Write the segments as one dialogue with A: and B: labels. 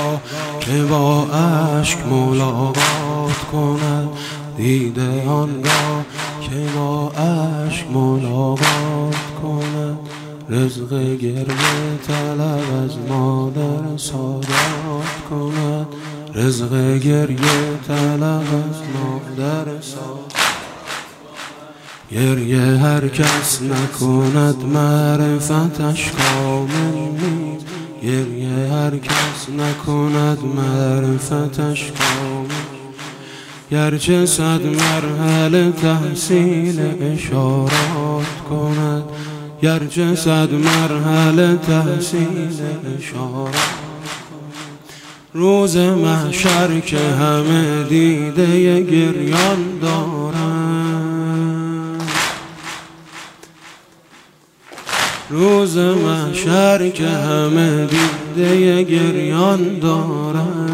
A: که با اشک ملاقات کند، دیده آنگاه که با اشک ملاقات کند. رزق گریه طلب از مادر سادات کند، رزق گریه طلب از مادر سادات. گریه هر کس نکند معرفتش کامل نیست، گریه هر کس نکند معرفتش کامل. گرچه 100 مرحله تحصیل اشارات کند، گرچه 100 مرحله تحصیل اشارات. روز محشر که همه دیده گریان دارند، روز محشر که همه دیده گریان دارند.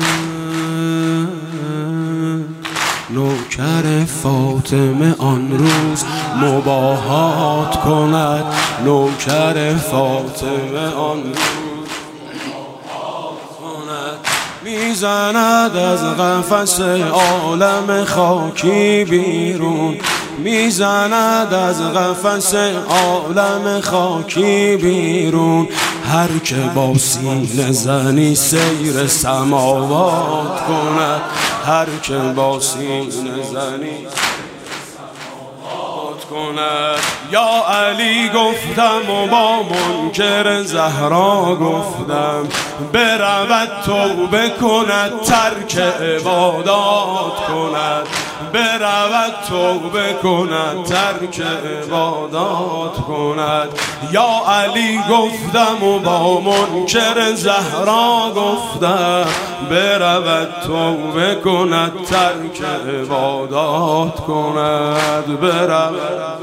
A: نوکر فاطمه آن روز مباهات کند، نوکر فاطمه آن روز مباهات کند. میزند از قفس عالم خاکی بیرون، میزند از قفس عالم خاکی بیرون. هر که با سینه زنی سیر سماوات کند، هر که با سینه زنی سماوات کند. یا علی گفتم و با منکر زهرا گفتم، برود توبه کند ترک عبادات کند، برود توبه کند ترک عبادات کند. یا علی گفتم و با منکر زهرا گفتم، برود توبه کند ترک عبادات کند، برود.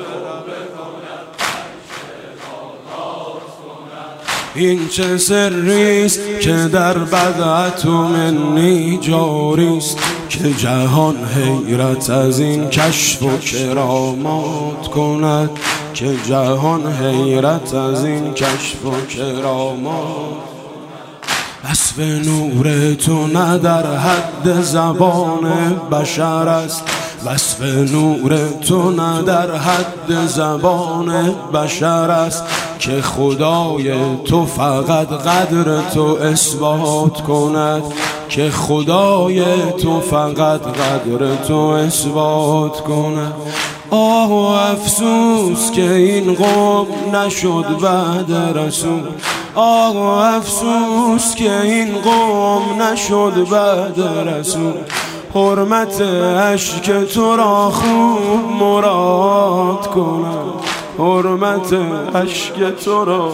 A: این چه سریست که در بدعت منی جاریست، که جهان حیرت از این کشف و کرامات کند، که جهان حیرت از این کشف و کرامات. وصف نور تو نه در حد زبان بشر است، وصف نور تو نه در حد زبان بشر است. که خدای تو فقط قدر تو اثبات کند، که خدای تو فقط قدر تو اثبات کند. آه و افسوس که این قوم نشد بعد رسول، آه و افسوس که این قوم نشد بعد رسول. حرمت اشک تو را خوب مراد کند، حرمت اشک تو را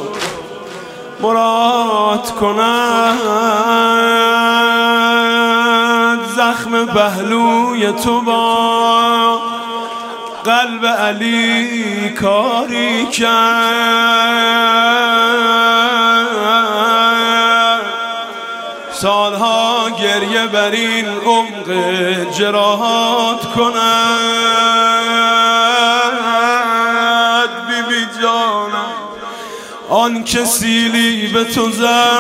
A: مراد کند. زخم پهلوی تو با قلب علی کاری کرد. سالها گریه بر این عمق جراحات کند. بی بی جانم آن که سیلی به تو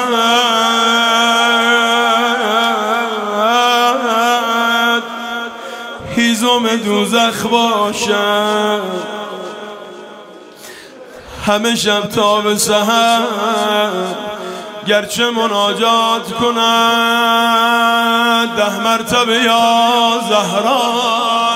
A: زد، هیزم دوزخ باشد. همه شب تا به سحر گرچه مناجات کند، 10 مرتبه یا زهرا